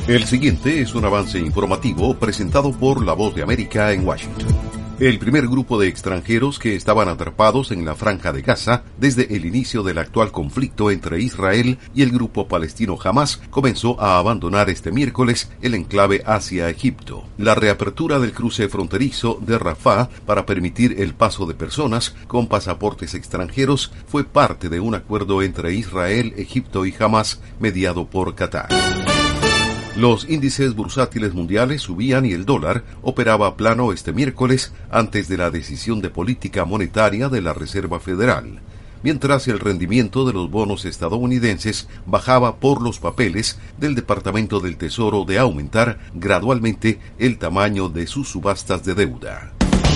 El siguiente es un avance informativo presentado por La Voz de América en Washington. El primer grupo de extranjeros que estaban atrapados en la Franja de Gaza desde el inicio del actual conflicto entre Israel y el grupo palestino Hamas comenzó a abandonar este miércoles el enclave hacia Egipto. La reapertura del cruce fronterizo de Rafah para permitir el paso de personas con pasaportes extranjeros fue parte de un acuerdo entre Israel, Egipto y Hamas mediado por Qatar. Los índices bursátiles mundiales subían y el dólar operaba plano este miércoles antes de la decisión de política monetaria de la Reserva Federal, mientras el rendimiento de los bonos estadounidenses bajaba por los papeles del Departamento del Tesoro de aumentar gradualmente el tamaño de sus subastas de deuda.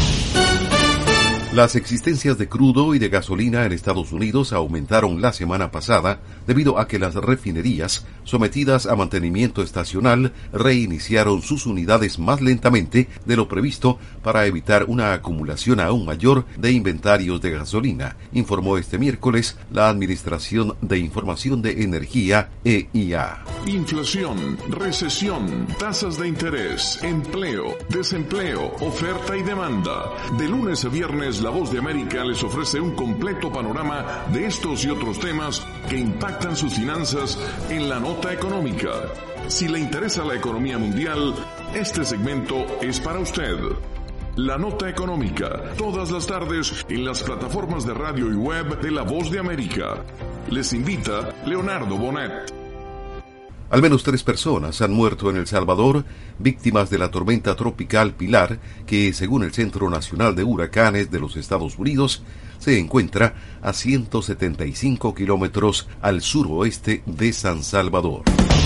Las existencias de crudo y de gasolina en Estados Unidos aumentaron la semana pasada debido a que las refinerías sometidas a mantenimiento estacional reiniciaron sus unidades más lentamente de lo previsto para evitar una acumulación aún mayor de inventarios de gasolina, informó este miércoles la Administración de Información de Energía, EIA. Inflación, recesión, tasas de interés, empleo, desempleo, oferta y demanda. De lunes a viernes, La Voz de América les ofrece un completo panorama de estos y otros temas que impactan sus finanzas en la nota económica. Si le interesa la economía mundial, este segmento es para usted. La nota económica, todas las tardes en las plataformas de radio y web de La Voz de América. Les invita Leonardo Bonet. Al menos 3 personas han muerto en El Salvador, víctimas de la tormenta tropical Pilar, que, según el Centro Nacional de Huracanes de los Estados Unidos, se encuentra a 175 kilómetros al suroeste de San Salvador.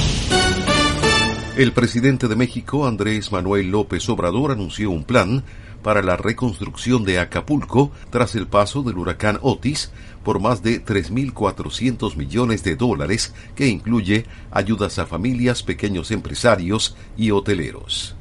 El presidente de México, Andrés Manuel López Obrador, anunció un plan para la reconstrucción de Acapulco tras el paso del huracán Otis por más de $3.400 millones que incluye ayudas a familias, pequeños empresarios y hoteleros.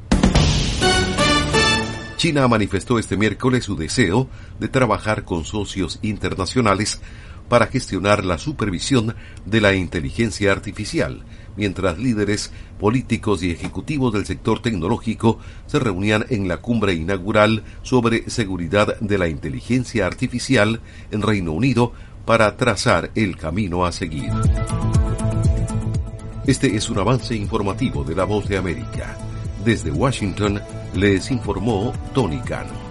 China manifestó este miércoles su deseo de trabajar con socios internacionales para gestionar la supervisión de la inteligencia artificial, mientras líderes políticos y ejecutivos del sector tecnológico se reunían en la cumbre inaugural sobre seguridad de la inteligencia artificial en Reino Unido para trazar el camino a seguir. Este es un avance informativo de La Voz de América. Desde Washington les informó Tony Cano.